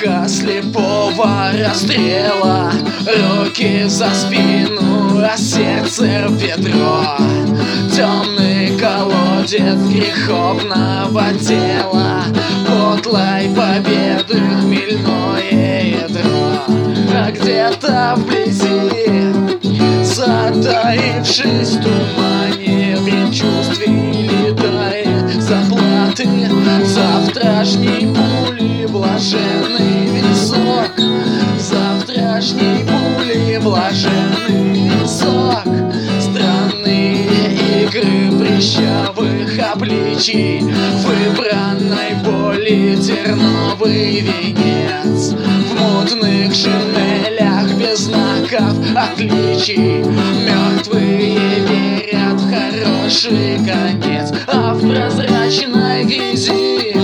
эхо слепого расстрела. Руки за спину, а сердце в ведро. Темный колодец греховного тела, подлой победы хмельное ядро. А где-то вблизи, затаившись в тумане, предчувствий летает заплаты завтрашней пули блаженный висок. Завтрашней пули блаженный висок. Странные игры прыщавых обличий, выбранной боли терновый венец. В мутных шинелях без знаков отличий мертвые верят в хороший конец. А в прозрачной грязи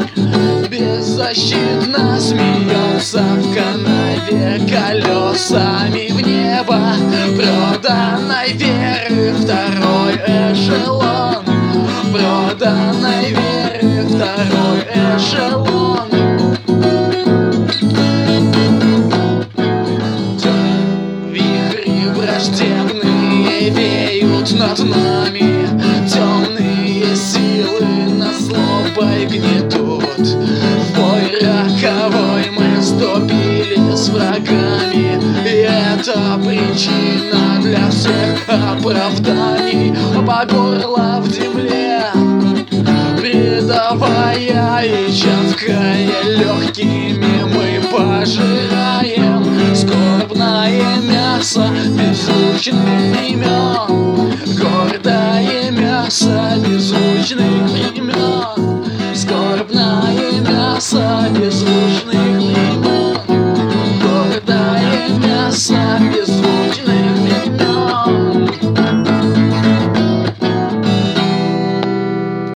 беззащитно смеется в канаве колесами в небо проданной веры второй эшелон. Проданной веры второй эшелон. Вихри враждебные веют над нами, темные силы нас злобой гнетут. В бой роковой мы вступили с врагами, и это причина для всех оправданий. По горло в земле, предавая и чавкая легкими, мы пожираем скорбное мясо беззвучных имен. Гордое мясо